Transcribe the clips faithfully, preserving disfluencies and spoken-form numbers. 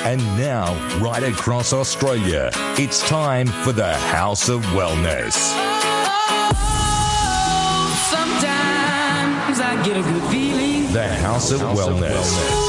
And now, right across Australia, it's time for the House of Wellness. Oh, sometimes I get a good feeling. The House of Wellness.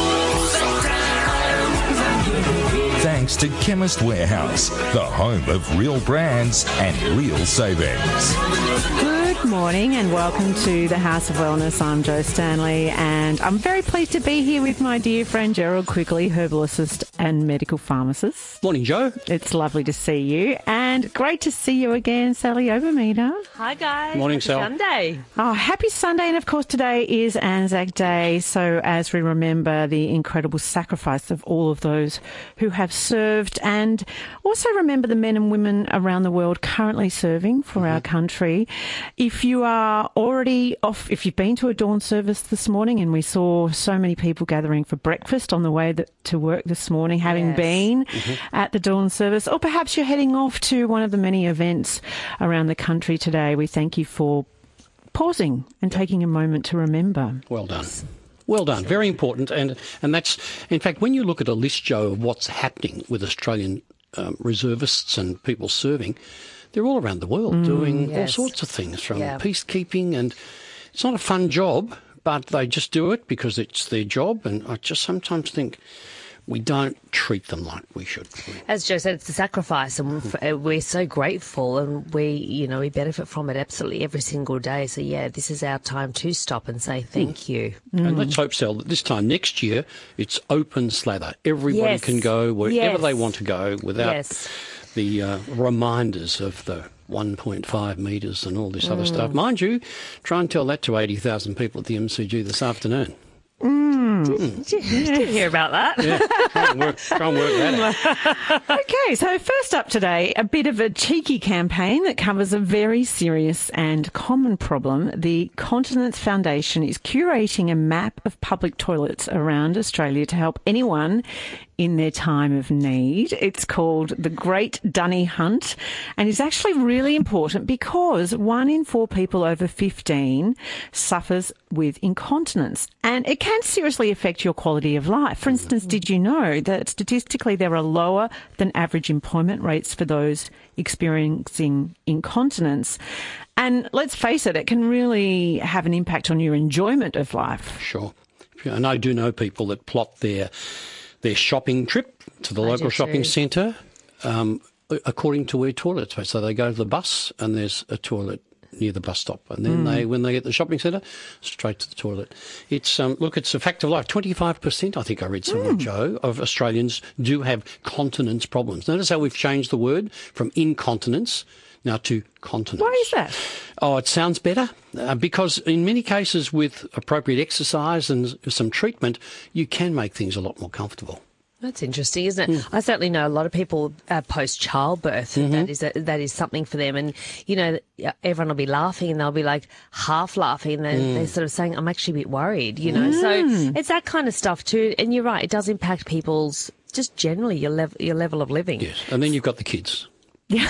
Thanks to Chemist Warehouse, the home of real brands and real savings. Good morning and welcome to the House of Wellness. I'm Jo Stanley and I'm very pleased to be here with my dear friend Gerald Quigley, herbalist and medical pharmacist. Morning, Jo. It's lovely to see you and great to see you again, Sally Obermeter. Hi, guys. Morning, Happy Sal. Sunday. Oh, happy Sunday. And of course, today is Anzac Day. So as we remember the incredible sacrifice of all of those who have served and also remember the men and women around the world currently serving for mm-hmm. our country. If you are already off, if you've been to a dawn service this morning, and we saw so many people gathering for breakfast on the way that, to work this morning, having yes. been mm-hmm. at the dawn service, or perhaps you're heading off to one of the many events around the country today, we thank you for pausing and taking a moment to remember. Well done. Well done. Very important. And and that's, in fact, when you look at a list, Jo, of what's happening with Australian um, reservists and people serving, they're all around the world mm, doing yes. all sorts of things, from yeah. peacekeeping, and it's not a fun job, but they just do it because it's their job. And I just sometimes think we don't treat them like we should. As Jo said, it's a sacrifice, and we're so grateful, and we, you know, we benefit from it absolutely every single day. So yeah, this is our time to stop and say thank mm. you. Mm. And let's hope, Sal, that this time next year it's open slather. Everybody yes. can go wherever yes. they want to go without yes. the uh, reminders of the one point five metres and all this mm. other stuff. Mind you, try and tell that to eighty thousand people at the M C G this afternoon. Mm. Did, did, did you hear about that? Yeah, try and work, try and work that out. Okay, so first up today, a bit of a cheeky campaign that covers a very serious and common problem. The Continence Foundation is curating a map of public toilets around Australia to help anyone in their time of need. It's called the Great Dunny Hunt, and it's actually really important because one in four people over fifteen suffers with incontinence, and it can seriously affect your quality of life. For instance, did you know that statistically there are lower than average employment rates for those experiencing incontinence? And let's face it, it can really have an impact on your enjoyment of life. Sure. And I do know people that plot their their shopping trip to the I local shopping too. centre um, according to where toilets are. So they go to the bus and there's a toilet near the bus stop, and then mm. they, when they get to the shopping centre, straight to the toilet. It's um, look, it's a fact of life. twenty-five percent, I think I read somewhere, mm. Jo, of Australians do have continence problems. Notice how we've changed the word from incontinence now to continence. Why is that? Oh, it sounds better uh, because in many cases with appropriate exercise and some treatment, you can make things a lot more comfortable. That's interesting, isn't it? Mm. I certainly know a lot of people uh, post childbirth. Mm-hmm. That is a, that is something for them, and you know, everyone will be laughing, and they'll be like half laughing, and they're, mm. they're sort of saying, "I'm actually a bit worried," you know. Mm. So it's that kind of stuff too. And you're right; it does impact people's just generally your level your level of living. Yes, and then you've got the kids. Yeah.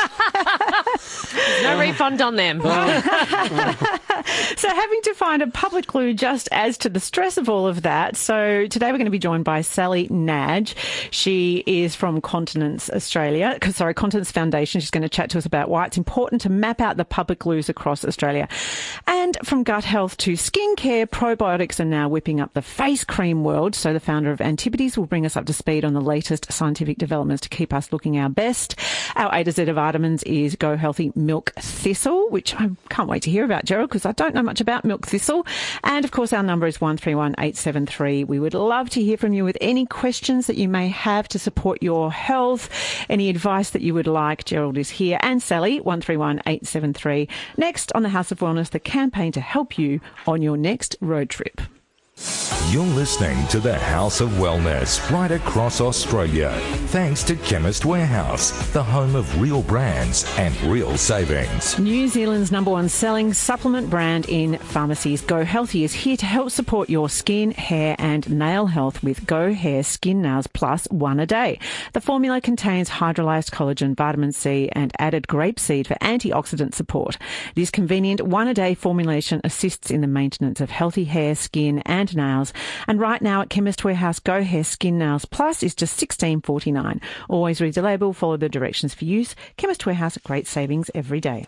No refund on them. So having to find a public loo just adds to the stress of all of that. So today we're going to be joined by Sally Nadge. She is from Continence Australia, sorry, Continence Foundation. She's going to chat to us about why it's important to map out the public loos across Australia. And from gut health to skincare, probiotics are now whipping up the face cream world. So the founder of Antipodes will bring us up to speed on the latest scientific developments to keep us looking our best. Our A to Z of vitamins is Go Healthy Milk Thistle, which I can't wait to hear about, Gerald, because I don't know much about milk thistle. And, of course, our number is one three one eight seven three. We would love to hear from you with any questions that you may have to support your health, any advice that you would like. Gerald is here. And Sally, one three one eight seven three. Next on the House of Wellness, the campaign to help you on your next road trip. You're listening to the House of Wellness right across Australia. Thanks to Chemist Warehouse, the home of real brands and real savings. New Zealand's number one selling supplement brand in pharmacies, Go Healthy, is here to help support your skin, hair and nail health with Go Hair Skin Nails Plus One a Day. The formula contains hydrolyzed collagen, vitamin C and added grapeseed for antioxidant support. This convenient one a day formulation assists in the maintenance of healthy hair, skin and nails nails. And right now at Chemist Warehouse, Go Hair Skin Nails Plus is just sixteen forty-nine. Always read the label, follow the directions for use. Chemist Warehouse, great savings every day.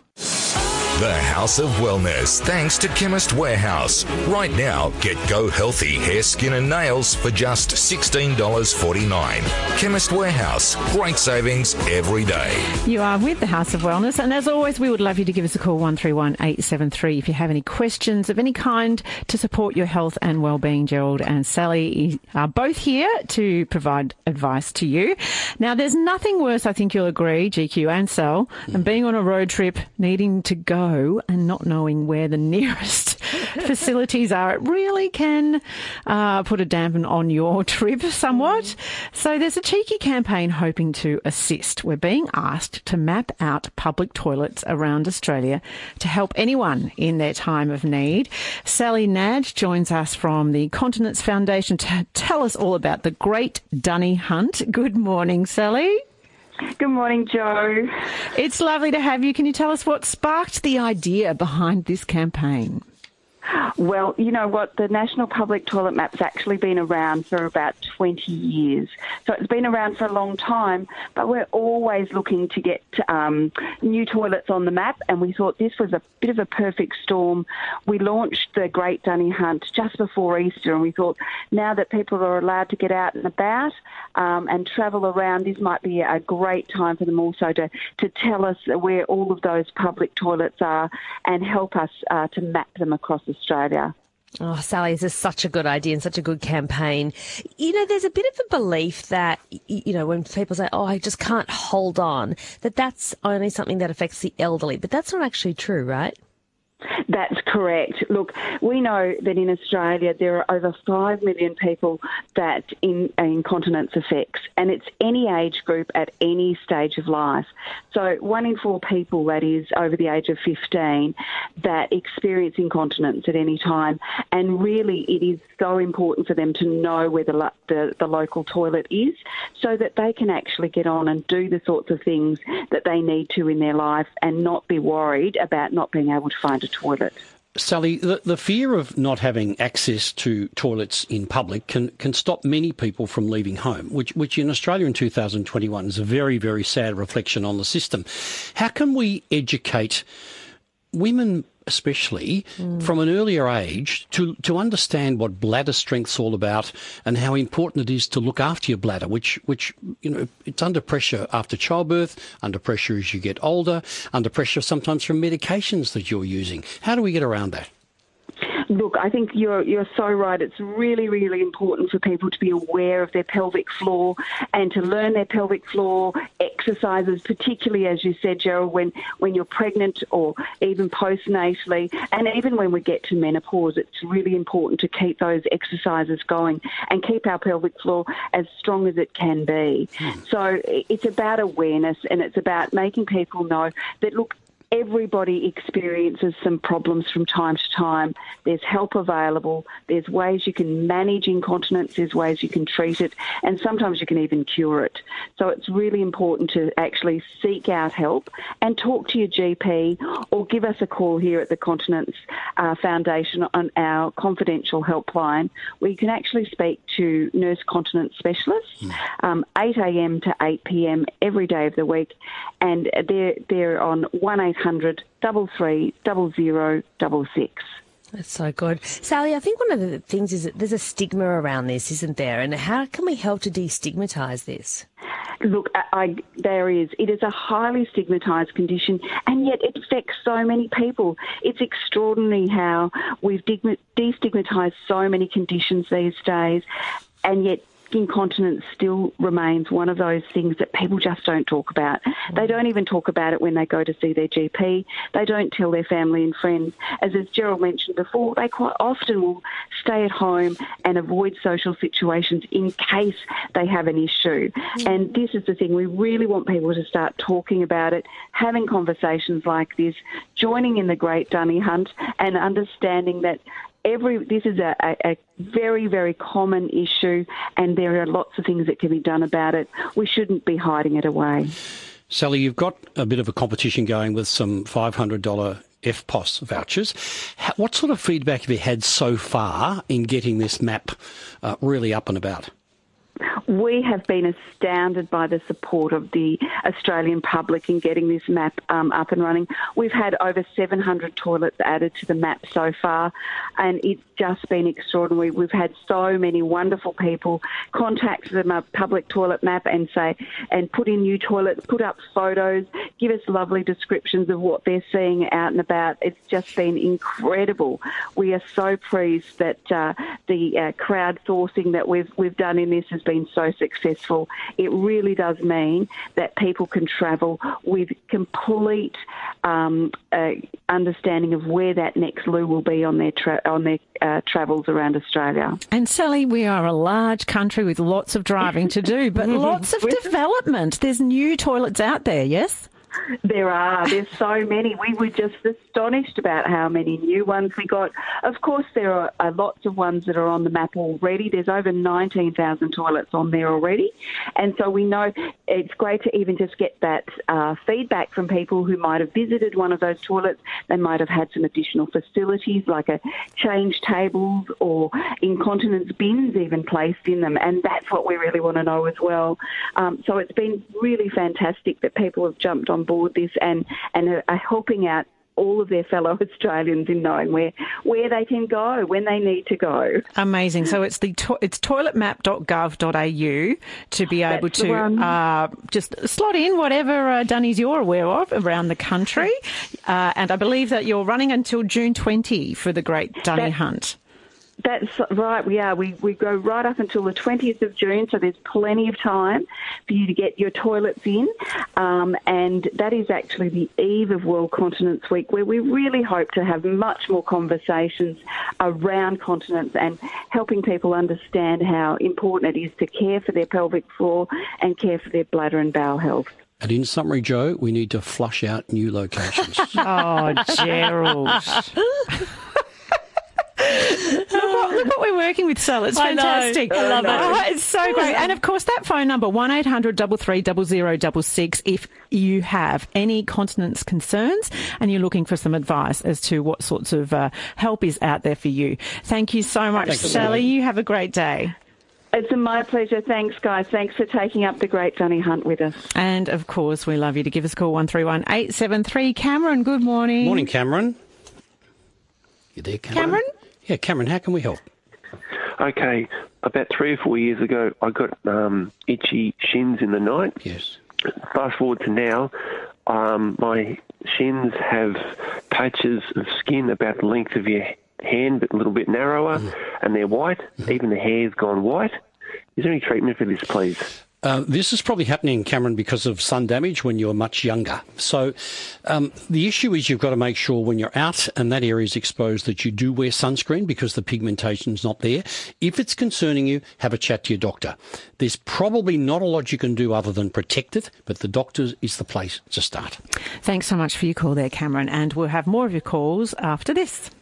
The House of Wellness, thanks to Chemist Warehouse. Right now, get Go Healthy Hair, Skin and Nails for just sixteen forty-nine. Chemist Warehouse, great savings every day. You are with the House of Wellness, and as always, we would love you to give us a call, one three one, eight seven three, if you have any questions of any kind to support your health and well-being. Gerald and Sally are both here to provide advice to you. Now, there's nothing worse, I think you'll agree, G Q and Sal, than being on a road trip, needing to go and not knowing where the nearest facilities are. It really can uh, put a dampen on your trip somewhat. So there's a cheeky campaign hoping to assist. We're being asked to map out public toilets around Australia to help anyone in their time of need. Sally Nadge joins us from the Continence Foundation to tell us all about the Great Dunny Hunt. Good morning, Sally. Good morning, Joe. It's lovely to have you. Can you tell us what sparked the idea behind this campaign? Well, you know what? The National Public Toilet Map's actually been around for about twenty years. So it's been around for a long time, but we're always looking to get um, new toilets on the map, and we thought this was a bit of a perfect storm. We launched the Great Dunny Hunt just before Easter, and we thought now that people are allowed to get out and about um, and travel around, this might be a great time for them also to, to tell us where all of those public toilets are and help us uh, to map them across Australia. Oh, Sally, this is such a good idea and such a good campaign. You know, there's a bit of a belief that, you know, when people say, oh, I just can't hold on, that that's only something that affects the elderly. But that's not actually true, right? That's correct. Look, we know that in Australia there are over five million people that in, incontinence affects, and it's any age group at any stage of life. So one in four people, that is, over the age of fifteen, that experience incontinence at any time. And really it is so important for them to know where the, lo- the, the local toilet is so that they can actually get on and do the sorts of things that they need to in their life and not be worried about not being able to find a toilet. Sally, the, the fear of not having access to toilets in public can, can stop many people from leaving home, which, which in Australia in two thousand twenty-one is a very, very sad reflection on the system. How can we educate women, especially mm. from an earlier age, to, to understand what bladder strength's all about and how important it is to look after your bladder, which, which you know, it's under pressure after childbirth, under pressure as you get older, under pressure sometimes from medications that you're using. How do we get around that? Look, I think you're you're so right. It's really, really important for people to be aware of their pelvic floor and to learn their pelvic floor exercises, particularly, as you said, Gerald, when, when you're pregnant or even postnatally, and even when we get to menopause, it's really important to keep those exercises going and keep our pelvic floor as strong as it can be. Hmm. So it's about awareness, and it's about making people know that, look, everybody experiences some problems from time to time. There's help available. There's ways you can manage incontinence. There's ways you can treat it. And sometimes you can even cure it. So it's really important to actually seek out help and talk to your G P or give us a call here at the Continence uh, Foundation on our confidential helpline, where you can actually speak to nurse continence specialists, um, eight a.m. to eight p.m. every day of the week. And they're, they're on one eight hundred, three three zero zero six six. That's so good. Sally, I think one of the things is that there's a stigma around this, isn't there? And how can we help to destigmatise this? Look, I, there is. It is a highly stigmatised condition, and yet it affects so many people. It's extraordinary how we've destigmatised so many conditions these days, and yet incontinence still remains one of those things that people just don't talk about. They don't even talk about it when they go to see their G P. They don't tell their family and friends. As, as Gerald mentioned before, they quite often will stay at home and avoid social situations in case they have an issue. And this is the thing. We really want people to start talking about it, having conversations like this, joining in the Great Dunny Hunt, and understanding that Every this is a, a, a very, very common issue, and there are lots of things that can be done about it. We shouldn't be hiding it away. Sally, you've got a bit of a competition going with some five hundred dollars F P O S vouchers. How, what sort of feedback have you had so far in getting this map uh, really up and about? We have been astounded by the support of the Australian public in getting this map um, up and running. We've had over seven hundred toilets added to the map so far, and it's just been extraordinary. We've had so many wonderful people contact the public toilet map and say, and put in new toilets, put up photos, give us lovely descriptions of what they're seeing out and about. It's just been incredible. We are so pleased that uh, the uh, crowdsourcing that we've we've done in this has been so successful. It really does mean that people can travel with complete um, uh, understanding of where that next loo will be on their tra- on their uh, travels around Australia. And Sally, we are a large country with lots of driving to do, but lots of development. There's new toilets out there, yes? There are. There's so many. We were just astonished about how many new ones we got. Of course, there are, are lots of ones that are on the map already. There's over nineteen thousand toilets on there already. And so we know it's great to even just get that uh, feedback from people who might have visited one of those toilets. They might have had some additional facilities like a change tables or incontinence bins even placed in them. And that's what we really want to know as well. Um, so it's been really fantastic that people have jumped on board this and, and are helping out all of their fellow Australians in knowing where where they can go when they need to go. Amazing. So it's the to- it's toilet map dot gov dot a u to be able That's to uh, just slot in whatever uh, dunnies you're aware of around the country. Uh, and I believe that you're running until June twentieth for the Great Dunny That's- Hunt. That's right, we are. We, we go right up until the twentieth of June, so there's plenty of time for you to get your toilets in. Um, and that is actually the eve of World Continence Week, where we really hope to have much more conversations around continence and helping people understand how important it is to care for their pelvic floor and care for their bladder and bowel health. And in summary, Joe, we need to flush out new locations. Oh, Gerald. Look what, look what we're working with, Sal. It's I know. fantastic. I love it. Oh, it's so great. And, of course, that phone number, one eight hundred three three zero zero six six, if you have any continence concerns and you're looking for some advice as to what sorts of uh, help is out there for you. Thank you so much, Thanks, Sally. Sally. You have a great day. It's my pleasure. Thanks, guys. Thanks for taking up the Great Dunny Hunt with us. And, of course, we love you to give us a call, one three one eight seven three. Cameron, good morning. Morning, Cameron. You there, Cameron? Cameron? Yeah, Cameron, how can we help? Okay, about three or four years ago, I got um, itchy shins in the night. Yes. Fast forward to now, um, my shins have patches of skin about the length of your hand, but a little bit narrower, mm. and they're white. Mm. Even the hair's gone white. Is there any treatment for this, please? Uh, this is probably happening, Cameron, because of sun damage when you're much younger. So um, the issue is you've got to make sure when you're out and that area is exposed that you do wear sunscreen because the pigmentation's not there. If it's concerning you, have a chat to your doctor. There's probably not a lot you can do other than protect it, but the doctor is the place to start. Thanks so much for your call there, Cameron, and we'll have more of your calls after this.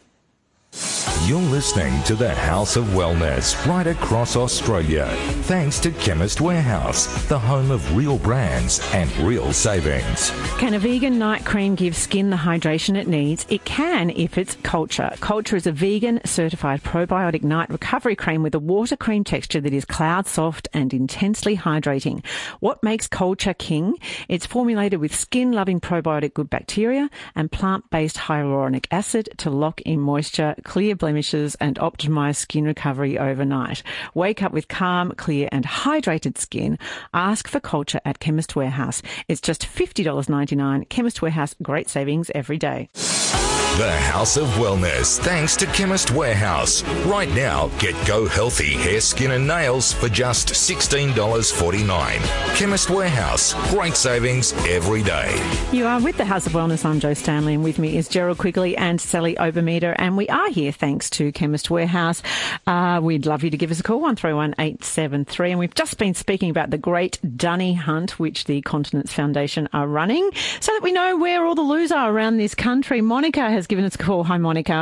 You're listening to the House of Wellness right across Australia. Thanks to Chemist Warehouse, the home of real brands and real savings. Can a vegan night cream give skin the hydration it needs? It can if it's Culture. Culture is a vegan certified probiotic night recovery cream with a water cream texture that is cloud soft and intensely hydrating. What makes Culture king? It's formulated with skin-loving probiotic good bacteria and plant-based hyaluronic acid to lock in moisture, clear blemishes and optimise skin recovery overnight. Wake up with calm, clear and hydrated skin. Ask for Culture at Chemist Warehouse. It's just fifty dollars ninety-nine. Chemist Warehouse, great savings every day. The House of Wellness, thanks to Chemist Warehouse. Right now, get Go Healthy hair, skin and nails for just sixteen dollars forty-nine. Chemist Warehouse, great savings every day. You are with the House of Wellness. I'm Jo Stanley and with me is Gerald Quigley and Sally Obermeter, and we are here thanks to Chemist Warehouse. Uh, we'd love you to give us a call, one three one eight seven three. And we've just been speaking about the Great Dunny Hunt, which the Continence Foundation are running, so that we know where all the loos are around this country. Monica has given us a call. Hi, Monica.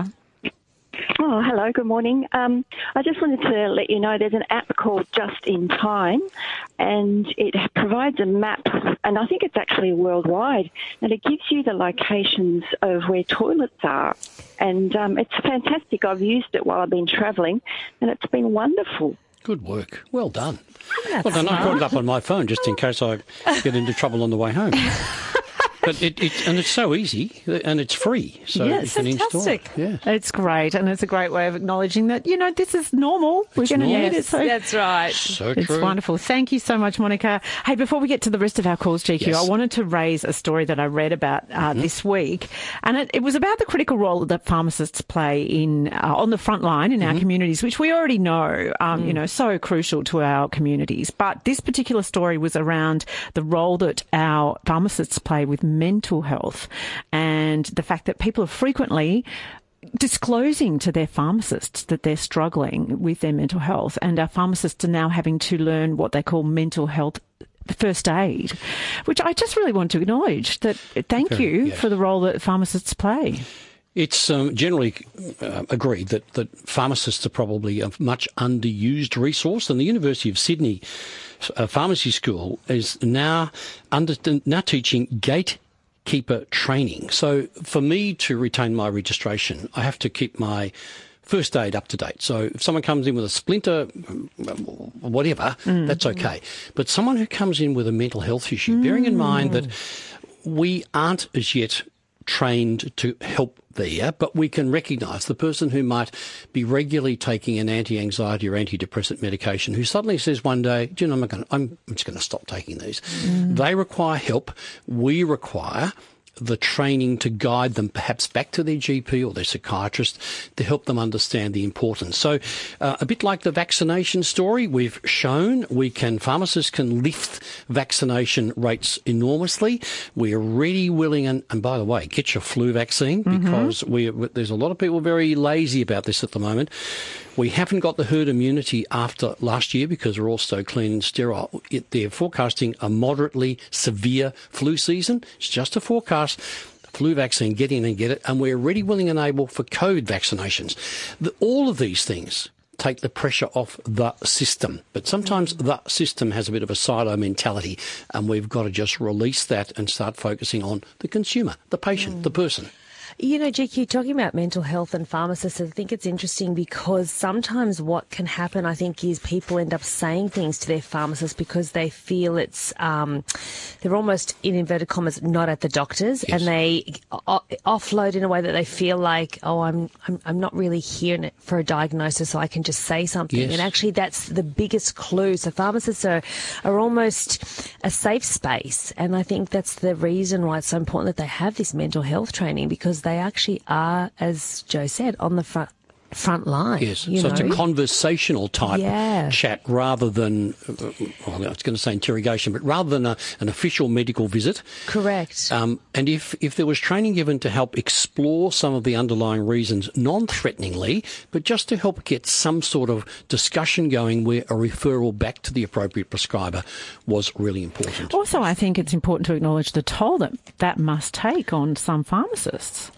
Oh, hello. Good morning. Um, I just wanted to let you know there's an app called Just in Time, and it provides a map, and I think it's actually worldwide, and it gives you the locations of where toilets are. And um, it's fantastic. I've used it while I've been travelling, and it's been wonderful. Good work. Well done. That's Well done. I smart. got it up on my phone just in case I get into trouble on the way home. But it, it and it's so easy and it's free, so Yeah, you it's can install it. fantastic. Yeah. It's great, and it's a great way of acknowledging that, you know, this is normal. We're It's going to normal. need it. So That's right. So it's true. wonderful. Thank you so much, Monica. Hey, before we get to the rest of our calls, G Q, Yes. I wanted to raise a story that I read about uh, Mm-hmm. this week, and it, it was about the critical role that pharmacists play in uh, on the front line in Mm-hmm. our communities, which we already know, um, Mm. you know, so crucial to our communities. But this particular story was around the role that our pharmacists play with mental health, and the fact that people are frequently disclosing to their pharmacists that they're struggling with their mental health, and our pharmacists are now having to learn what they call mental health first aid, which I just really want to acknowledge that thank Very, you yes. for the role that pharmacists play. It's um, generally uh, agreed that, that pharmacists are probably a much underused resource, and the University of Sydney uh, Pharmacy School is now under now teaching gatekeeper training. So for me to retain my registration, I have to keep my first aid up to date. So if someone comes in with a splinter, whatever, that's okay. But someone who comes in with a mental health issue, bearing in mind that we aren't as yet trained to help there, but we can recognise the person who might be regularly taking an anti-anxiety or antidepressant medication who suddenly says one day, do you know, I'm, gonna, I'm just going to stop taking these. They require help. We require the training to guide them perhaps back to their G P or their psychiatrist to help them understand the importance. So uh, a bit like the vaccination story, we've shown we can, pharmacists can lift vaccination rates enormously. We're ready, willing, and, and by the way, get your flu vaccine because we there's a lot of people very lazy about this at the moment. We haven't got the herd immunity after last year because we're all so clean and sterile. It, they're forecasting a moderately severe flu season. It's just a forecast. Flu vaccine, get in and get it. And we're ready, willing and able for COVID vaccinations. The, all of these things take the pressure off the system. But sometimes the system has a bit of a silo mentality, and we've got to just release that and start focusing on the consumer, the patient, the person. You know, G Q, talking about mental health and pharmacists, I think it's interesting because sometimes what can happen, I think, is people end up saying things to their pharmacist because they feel it's, um, they're almost, in inverted commas, not at the doctor's, Yes. and they o- offload in a way that they feel like, oh, I'm, I'm, I'm not really here for a diagnosis, so I can just say something. Yes. And actually, that's the biggest clue. So pharmacists are, are almost a safe space, and I think that's the reason why it's so important that they have this mental health training, because they actually are, as Joe said, on the front front line. Yes, you so know? it's a conversational type Yeah. chat rather than, uh, well, I was going to say interrogation, but rather than a, an official medical visit. Correct. Um, and if, if there was training given to help explore some of the underlying reasons non-threateningly, but just to help get some sort of discussion going where a referral back to the appropriate prescriber was really important. Also, I think it's important to acknowledge the toll that that must take on some pharmacists.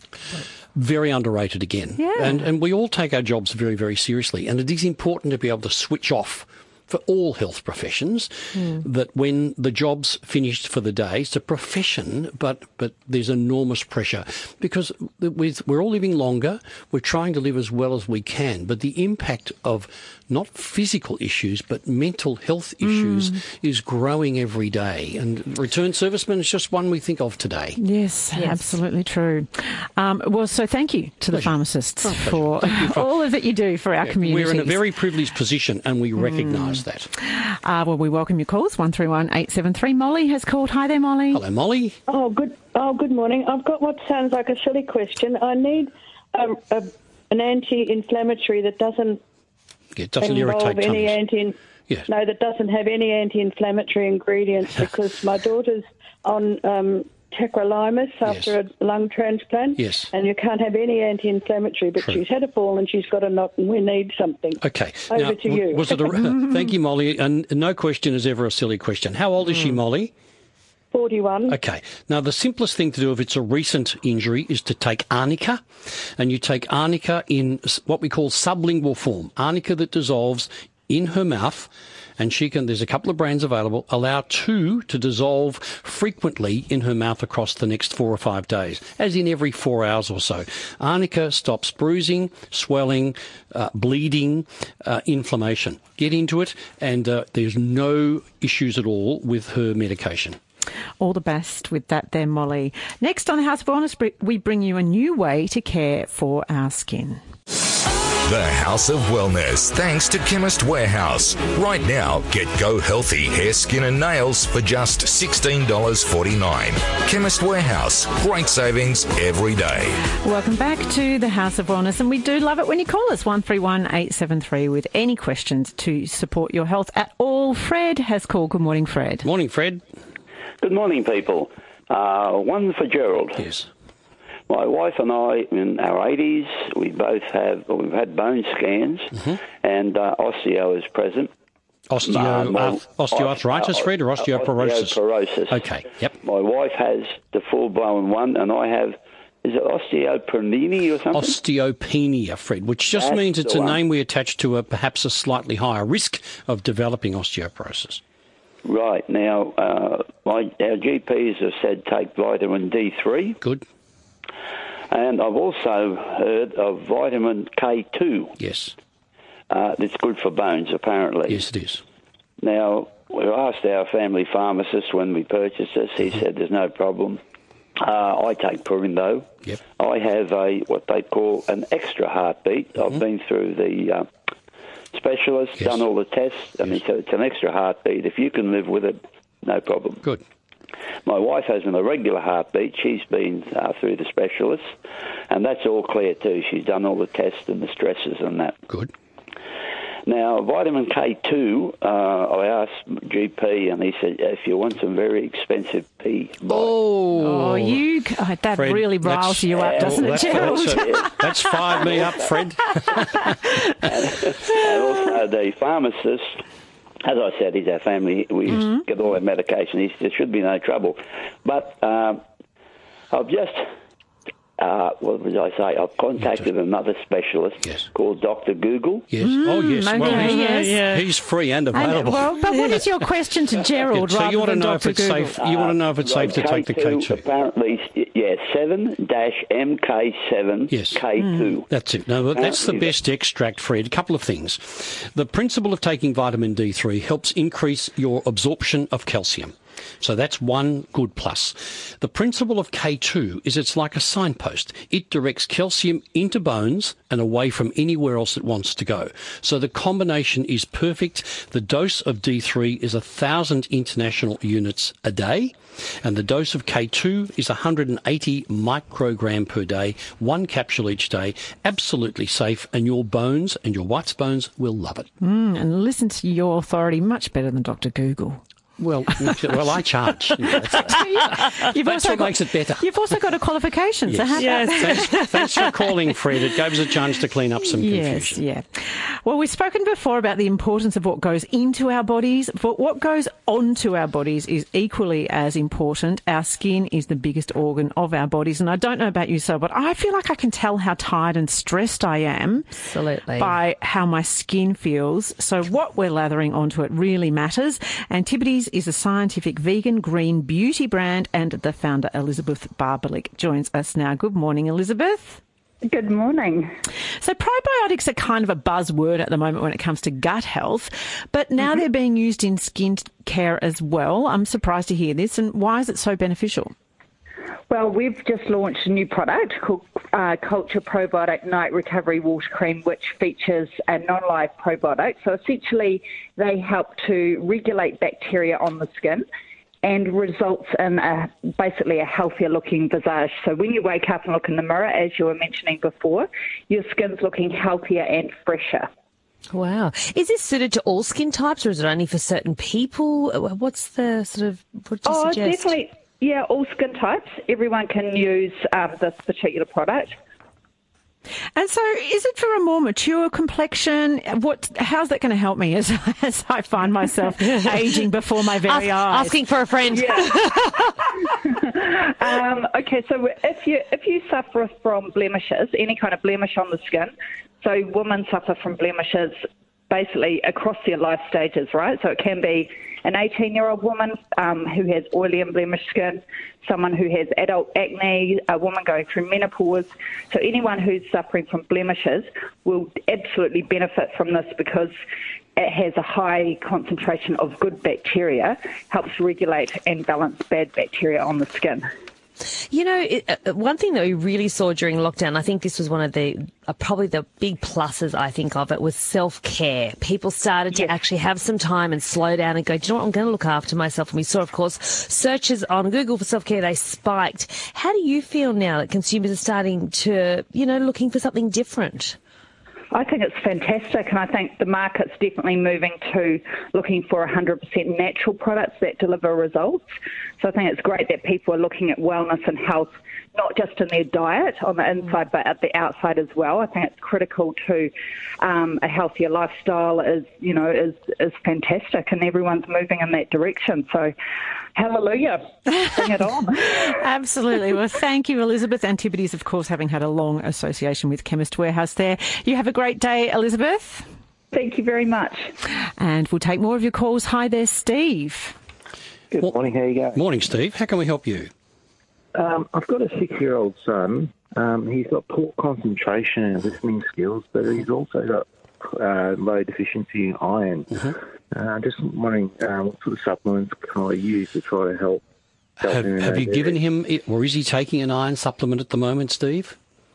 Very underrated again. Yeah. And, and we all take our jobs very, very seriously. And it is important to be able to switch off for all health professions, that when the job's finished for the day, it's a profession, but, but there's enormous pressure because with, we're all living longer, we're trying to live as well as we can, but the impact of not physical issues, but mental health issues is growing every day. And return servicemen is just one we think of today. Yes, Yes. absolutely true. Um, well, so thank you to the Pleasure. pharmacists Oh, pleasure. for Thank you for- all of that you do for our community. We're in a very privileged position and we recognise that. Uh, well, we welcome your calls, one three one eight seven three. Molly has called. Hi there, Molly. Hello, Molly. Oh, good. Oh, good morning. I've got what sounds like a silly question. I need a, a, an anti-inflammatory that doesn't It doesn't involve irritate any tummies. anti. Yes. No, that doesn't have any anti-inflammatory ingredients because my daughter's on um, tacrolimus after Yes. a lung transplant. Yes. And you can't have any anti-inflammatory, but True. she's had a fall and she's got a knot, and we need something. Okay. Over Now, to w- you. Was it a, thank you, Molly. And no question is ever a silly question. How old is she, Molly? forty-one. Okay. Now, the simplest thing to do if it's a recent injury is to take arnica, and you take arnica in s- what we call sublingual form, arnica that dissolves in her mouth, and she can, there's a couple of brands available, allow two to dissolve frequently in her mouth across the next four or five days, as in every four hours or so. Arnica stops bruising, swelling, uh, bleeding, uh, inflammation. Get into it, and uh, there's no issues at all with her medication. All the best with that there, Molly. Next on the House of Wellness, we bring you a new way to care for our skin. The House of Wellness, thanks to Chemist Warehouse. Right now, get Go Healthy hair, skin and nails for just sixteen dollars forty-nine. Chemist Warehouse, great savings every day. Welcome back to the House of Wellness, and we do love it when you call us one three one eight seven three with any questions to support your health at all. Fred has called. Good morning, Fred. Morning, Fred. Good morning, people. Uh, one for Gerald. Yes. My wife and I, in our eighties, we both have, we've had bone scans, mm-hmm. and uh, osteo is present. Osteo, uh, my, uh, osteoarthritis, uh, Fred, or osteoporosis? Osteoporosis. Okay, yep. My wife has the full-blown one, and I have, is it osteopenia or something? Osteopenia, Fred, which just That's means it's the a one. name we attach to a perhaps a slightly higher risk of developing osteoporosis. Right. Now, uh, my, our G Ps have said take vitamin D three. Good. And I've also heard of vitamin K two. Yes. Uh, it's good for bones, apparently. Yes, it is. Now, we asked our family pharmacist when we purchased this. He mm-hmm. said there's no problem. Uh, I take Purindo. Yep. I have a what they call an extra heartbeat. Mm-hmm. I've been through the uh, specialist, yes. done all the tests, and yes. he said it's an extra heartbeat. If you can live with it, no problem. Good. My wife has an irregular heartbeat. She's been uh, through the specialist, and that's all clear too. She's done all the tests and the stresses and that. Good. Now, vitamin K two, uh, I asked G P, and he said, if you want some very expensive pea, buy. Oh, you, oh, that Fred, really riles you up, yeah, doesn't well, it, that's, Gerald? that's, that's fired me up, Fred. and, and also the pharmacist, as I said, he's our family. We mm-hmm. get all our medication. He said, there should be no trouble. But um, I've just... Uh, what did I say? I've contacted another specialist yes. called Doctor Google. Yes. Mm, oh, yes. okay, Well, he's, yes. yeah. he's free and available. And, well, but what is your question to Gerald? Yeah, so rather you want to than know Doctor if it's Google? safe? You want to know if it's safe to take the K two? Apparently, yeah, seven M K seven yes. K two. Mm. That's it. No, that's the best extract, Fred. A couple of things. The principle of taking vitamin D three helps increase your absorption of calcium. So that's one good plus. The principle of K two is it's like a signpost. It directs calcium into bones and away from anywhere else it wants to go. So the combination is perfect. The dose of D three is one thousand international units a day, and the dose of K two is one hundred eighty microgram per day, one capsule each day. Absolutely safe, and your bones and your wife's bones will love it. Mm, and listen to your authority much better than Doctor Google. Well, well, I charge. You know, that's you've that's also what got, makes it better. You've also got a qualification. Yes. So have yes. that. thanks, thanks for calling, Fred. It gave us a chance to clean up some confusion. Yes, yeah. Well, we've spoken before about the importance of what goes into our bodies, but what goes onto our bodies is equally as important. Our skin is the biggest organ of our bodies, and I don't know about you, so, but I feel like I can tell how tired and stressed I am Absolutely. by how my skin feels. So what we're lathering onto it really matters. Antipodes is a scientific vegan green beauty brand, and the founder, Elizabeth Barbalich, joins us now. Good morning, Elizabeth. Good morning. So probiotics are kind of a buzzword at the moment when it comes to gut health, but now mm-hmm. they're being used in skin care as well. I'm surprised to hear this. And why is it so beneficial? Well, we've just launched a new product called uh, Culture Probiotic Night Recovery Water Cream, which features a non-live probiotic. So essentially, they help to regulate bacteria on the skin and results in a, basically a healthier looking visage. So when you wake up and look in the mirror, as you were mentioning before, your skin's looking healthier and fresher. Wow. Is this suited to all skin types, or is it only for certain people? What's the sort of, what do you oh, suggest? Definitely. Yeah, all skin types. Everyone can use um, this particular product. And so is it for a more mature complexion? What? How's that going to help me as, as I find myself aging before my very Ask, eyes? Asking for a friend. Yeah. um, okay, so if you if you suffer from blemishes, any kind of blemish on the skin, so women suffer from blemishes basically across their life stages, right? So it can be an eighteen-year-old woman um, who has oily and blemished skin, someone who has adult acne, a woman going through menopause. So anyone who's suffering from blemishes will absolutely benefit from this because it has a high concentration of good bacteria, helps regulate and balance bad bacteria on the skin. You know, it, uh, one thing that we really saw during lockdown, I think this was one of the, uh, probably the big pluses, I think, of it, was self-care. People started to yes. actually have some time and slow down and go, do you know what, I'm going to look after myself. And we saw, of course, searches on Google for self-care, they spiked. How do you feel now that consumers are starting to, you know, looking for something different? I think it's fantastic, and I think the market's definitely moving to looking for one hundred percent natural products that deliver results. So I think it's great that people are looking at wellness and health, not just in their diet on the inside, but at the outside as well. I think it's critical to um, a healthier lifestyle is, you know, is is fantastic, and everyone's moving in that direction. So, hallelujah, bring it on. Absolutely. Well, thank you, Elizabeth. Antipodes, of course, having had a long association with Chemist Warehouse there. You have a great day, Elizabeth. Thank you very much. And we'll take more of your calls. Hi there, Steve. Good morning. How you going? Morning, Steve. How can we help you? Um, I've got a six-year-old son. Um, he's got poor concentration and listening skills, but he's also got uh, low deficiency in iron. Mm-hmm. Uh, I'm just wondering uh, what sort of supplements can I use to try to help, help have, him in have you that given area. him, it, or is he taking an iron supplement at the moment, Steve?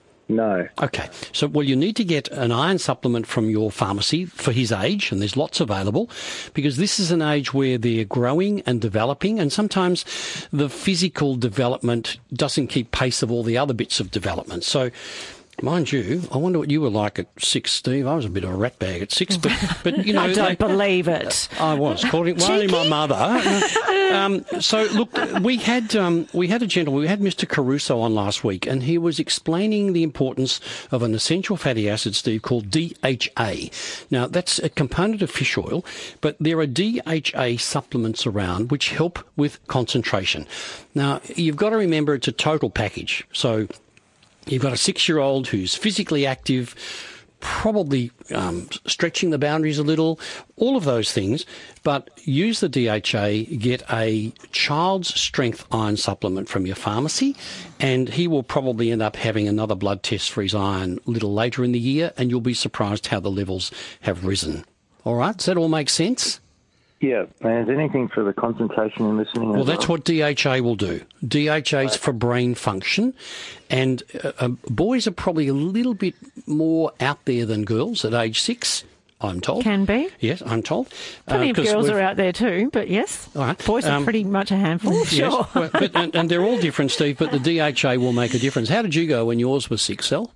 No. Okay. So, well, you need to get an iron supplement from your pharmacy for his age, and there's lots available, because this is an age where they're growing and developing, and sometimes the physical development doesn't keep pace of all the other bits of development. So, mind you, I wonder what you were like at six, Steve. I was a bit of a rat bag at six, but, but you know... I don't they, believe it. I was, calling only my mother. Um, so, look, we had um, we had a gentleman, we had Mister Caruso on last week, and he was explaining the importance of an essential fatty acid, Steve, called D H A. Now, that's a component of fish oil, but there are D H A supplements around which help with concentration. Now, you've got to remember it's a total package. So you've got a six-year-old who's physically active, probably um, stretching the boundaries a little, all of those things, but use the D H A, get a child's strength iron supplement from your pharmacy, and he will probably end up having another blood test for his iron a little later in the year, and you'll be surprised how the levels have risen. All right, does that all make sense? Yeah, and anything for the concentration and listening? Well, that's what D H A will do. D H A is for brain function, and uh, uh, boys are probably a little bit more out there than girls at age six, I'm told. Can be. Yes, I'm told. Plenty uh, of girls are out there too, but yes, all right. boys are um, pretty much a handful. Yes, Sure. but, but, and, and they're all different, Steve, but the D H A will make a difference. How did you go when yours was six, Sel?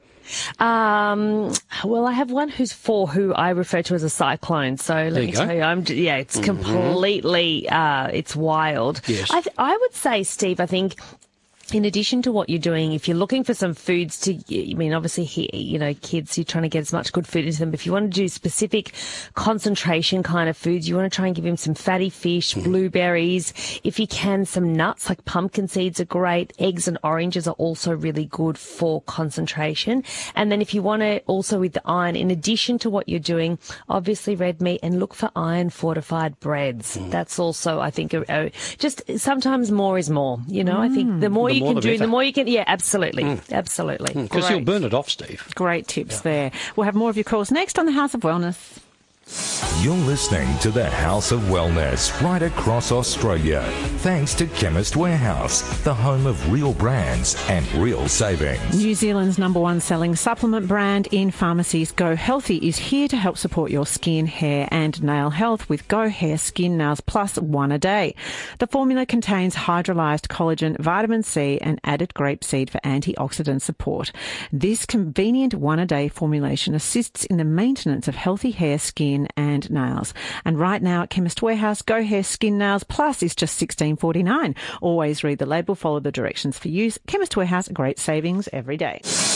Um, well, I have one who's four, who I refer to as a cyclone. So let There me you go. tell you, I'm yeah, it's Mhm. completely, uh, it's wild. Yes. I, th- I would say, Steve, I think, in addition to what you're doing, if you're looking for some foods to, I mean, obviously, he, you know, kids, you're trying to get as much good food into them. But if you want to do specific concentration kind of foods, you want to try and give him some fatty fish, mm. blueberries. If you can, some nuts, like pumpkin seeds are great. Eggs and oranges are also really good for concentration. And then if you want to also with the iron, in addition to what you're doing, obviously red meat, and look for iron fortified breads. Mm. That's also, I think, a, a, just sometimes more is more. You know, mm. I think the more The you more can the do, better. the more you can. Yeah, absolutely, Mm. absolutely. Because Great. you'll burn it off, Steve. Great tips there. We'll have more of your calls next on the House of Wellness. You're listening to the House of Wellness right across Australia. Thanks to Chemist Warehouse, the home of real brands and real savings. New Zealand's number one selling supplement brand in pharmacies, Go Healthy, is here to help support your skin, hair and nail health with Go Hair Skin Nails Plus one a day. The formula contains hydrolyzed collagen, vitamin C and added grapeseed for antioxidant support. This convenient one a day formulation assists in the maintenance of healthy hair, skin and nails. And right now at Chemist Warehouse, Go Hair Skin Nails Plus is just sixteen dollars forty-nine. Always read the label, follow the directions for use. Chemist Warehouse, great savings every day.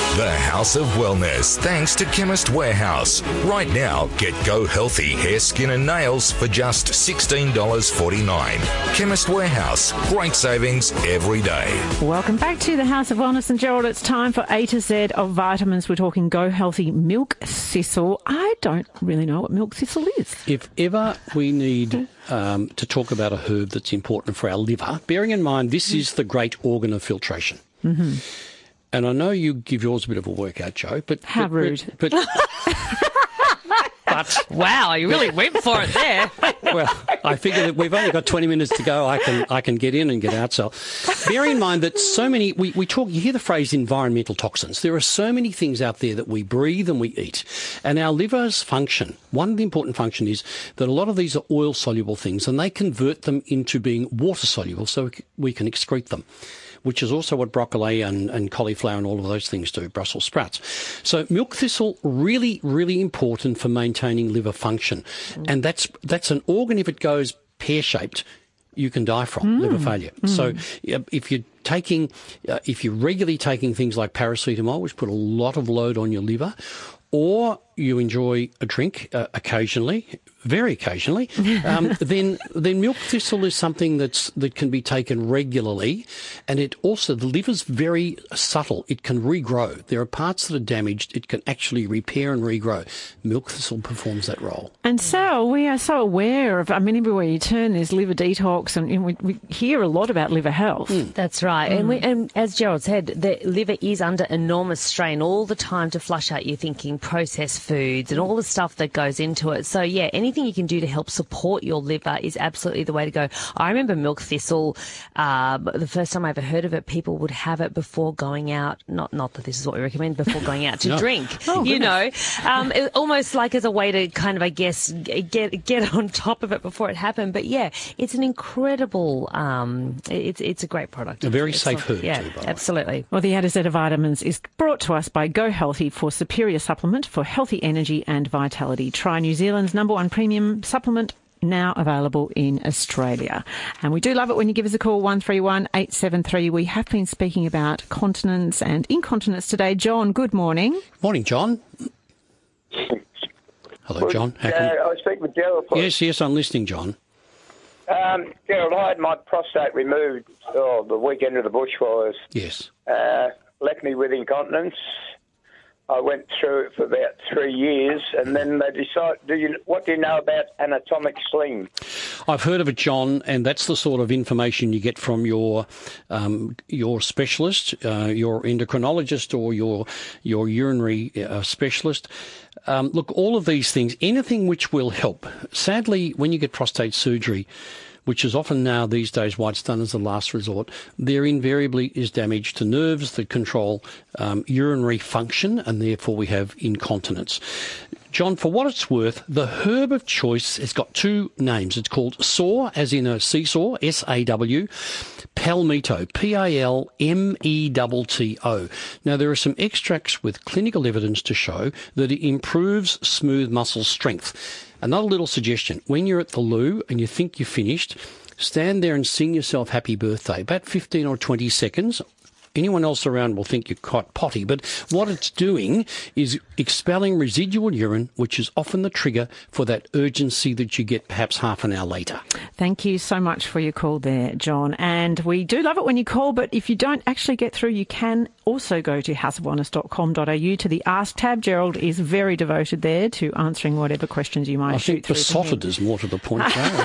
The House of Wellness, thanks to Chemist Warehouse. Right now, get Go Healthy hair, skin and nails for just sixteen dollars forty-nine. Chemist Warehouse, great savings every day. Welcome back to the House of Wellness. And Gerald, it's time for A to Z of vitamins. We're talking Go Healthy milk thistle. I don't really know what milk thistle is. If ever we need um, to talk about a herb that's important for our liver, bearing in mind this is the great organ of filtration. Mm-hmm. And I know you give yours a bit of a workout, Joe, but... How but, rude. But, but, but wow, you really went for it there. Well, I figure that we've only got twenty minutes to go. I can I can get in and get out. So bearing in mind that so many... We, we talk... You hear the phrase environmental toxins. There are so many things out there that we breathe and we eat. And our liver's function, one of the important functions is that a lot of these are oil-soluble things, and they convert them into being water-soluble so we can excrete them, which is also what broccoli and, and cauliflower and all of those things do, Brussels sprouts. So milk thistle, really, really important for maintaining liver function. Mm. And that's that's an organ, if it goes pear-shaped, you can die from, mm. liver failure. Mm. So if you're taking, uh, if you're regularly taking things like paracetamol, which put a lot of load on your liver, or you enjoy a drink uh, occasionally, very occasionally, um, then then milk thistle is something that's that can be taken regularly, and it also, the liver's very subtle. It can regrow. There are parts that are damaged. It can actually repair and regrow. Milk thistle performs that role. And so we are so aware of, I mean, everywhere you turn there's liver detox, and, and we, we hear a lot about liver health. Mm. That's right. Mm. And, we, and as Gerald said, the liver is under enormous strain all the time to flush out your thinking, processed foods and all the stuff that goes into it. So, yeah, anything you can do to help support your liver is absolutely the way to go. I remember milk thistle, uh, the first time I ever heard of it, people would have it before going out. Not not that this is what we recommend, before going out to no. drink, oh, you know, um, it, almost like as a way to kind of, I guess, get get on top of it before it happened. But, yeah, it's an incredible, um, it's it's a great product. A very it's safe not, herb, yeah, too, by absolutely. Well, the A to Z of vitamins is brought to us by Go Healthy for superior supplement for healthy energy and vitality. Try New Zealand's number one premium supplement, now available in Australia. And we do love it when you give us a call, one three one eight seven three. We have been speaking about continence and incontinence today. John, good morning. Morning, John. Hello, Well, John. How uh, can I speak with Gerald. please. Yes, yes, I'm listening, John. Um, Gerald, I had my prostate removed oh, the weekend of the bushfires. Yes. Uh, left me with incontinence. I went through it for about three years, and then they decided, do you, what do you know about anatomic sling? I've heard of it, John, and that's the sort of information you get from your um, your specialist, uh, your endocrinologist or your your urinary uh, specialist. Um, look, all of these things, anything which will help. Sadly, when you get prostate surgery, which is often now these days why it's done as a last resort, there invariably is damage to nerves that control um, urinary function, and therefore we have incontinence. John, for what it's worth, the herb of choice has got two names. It's called saw, as in a seesaw, S A W, Palmetto, P A L M E T T O. Now, there are some extracts with clinical evidence to show that it improves smooth muscle strength. Another little suggestion, when you're at the loo and you think you're finished, stand there and sing yourself happy birthday, about fifteen or twenty seconds. Anyone else around will think you're quite potty, but what it's doing is expelling residual urine, which is often the trigger for that urgency that you get perhaps half an hour later. Thank you so much for your call there, John. And we do love it when you call, but if you don't actually get through, you can also go to house of wellness dot com dot a u to the Ask tab. Gerald is very devoted there to answering whatever questions you might I shoot think through. besotted is more to the point.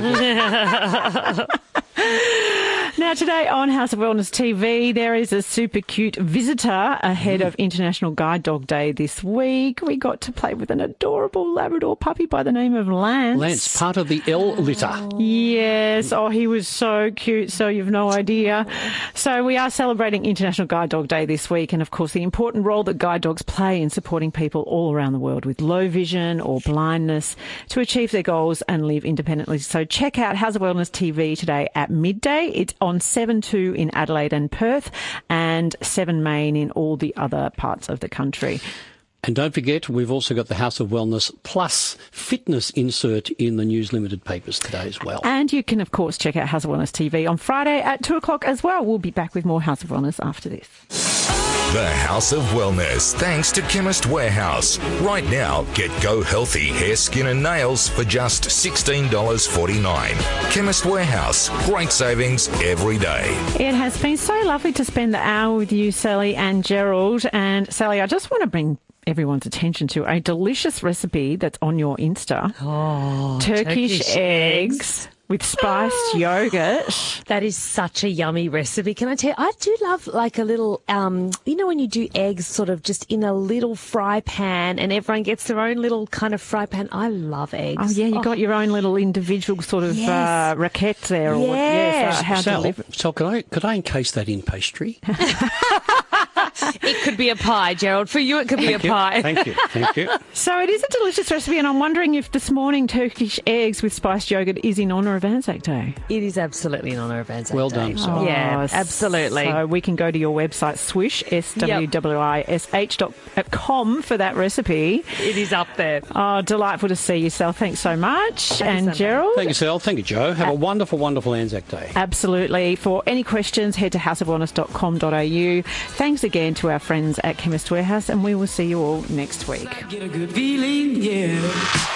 Now, today on House of Wellness T V, there is a super cute visitor ahead mm. of International Guide Dog Day this week. We got to play with an adorable Labrador puppy by the name of Lance. Lance, part of the L litter. Yes. Oh, he was so cute, so you've no idea. So we are celebrating International Guide Dog Day this week, and of course the important role that guide dogs play in supporting people all around the world with low vision or blindness to achieve their goals and live independently. So check out House of Wellness T V today at midday. It's on seven two in Adelaide and Perth, and seven Main in all the other parts of the country. And don't forget, we've also got the House of Wellness Plus fitness insert in the News Limited papers today as well. And you can, of course, check out House of Wellness T V on Friday at two o'clock as well. We'll be back with more House of Wellness after this. The House of Wellness, thanks to Chemist Warehouse. Right now, get Go Healthy hair, skin and nails for just sixteen dollars forty-nine. Chemist Warehouse, great savings every day. It has been so lovely to spend the hour with you, Sally and Gerald. And Sally, I just want to bring everyone's attention to a delicious recipe that's on your Insta. Oh, Turkish, Turkish eggs. eggs. With spiced yogurt. That is such a yummy recipe. Can I tell you, I do love like a little, um, you know, when you do eggs sort of just in a little fry pan and everyone gets their own little kind of fry pan. I love eggs. Oh, yeah, you oh. got your own little individual sort of Yes. uh, raquette there. Or what, Yes. yes, uh, how Sal, deliberate. Sal, could I, could I encase that in pastry? It could be a pie, Gerald. For you, it could be Thank a you. pie. Thank you. Thank you. So it is a delicious recipe, and I'm wondering if this morning Turkish eggs with spiced yogurt is in honour of Anzac Day. It is absolutely in honour of Anzac Well Day. done, Sal. Yeah, absolutely. So we can go to your website, swish, S W W I S H dot com for that recipe. It is up there. Oh, delightful to see you, Sal. Thanks so much. Thank you and so much. Gerald? Thank you, Sal. Thank you, Joe. Have a wonderful, wonderful Anzac Day. Absolutely. For any questions, head to house of wellness dot com dot a u. Thanks again to our friends at Chemist Warehouse, and we will see you all next week. Get a good feeling, yeah.